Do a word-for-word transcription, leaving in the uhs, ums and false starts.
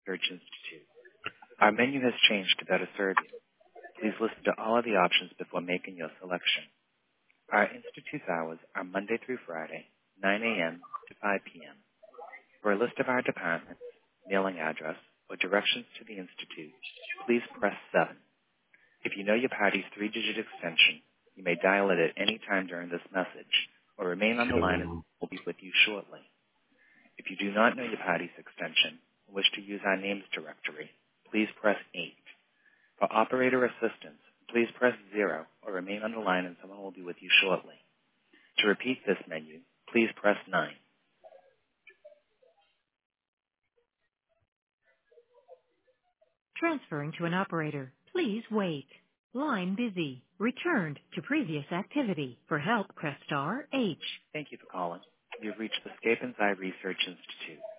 Research Institute. Our menu has changed to better serve you. Please listen to all of the options before making your selection. Our Institute's hours are Monday through Friday, nine a.m. to five p.m. For a list of our departments, mailing address, or directions to the Institute, please press seven. If you know your party's three-digit extension, you may dial it at any time during this message, or remain on the line and we'll be with you shortly. If you do not know your party's extension and wish to use our names directory, please press eight. For operator assistance, please press zero or remain on the line and someone will be with you shortly. To repeat this menu, please press nine. Transferring to an operator. Please wait. Line busy. Returned to previous activity. For help, press star H. Thank you for calling. You've reached the Scape and Eye Research Institute.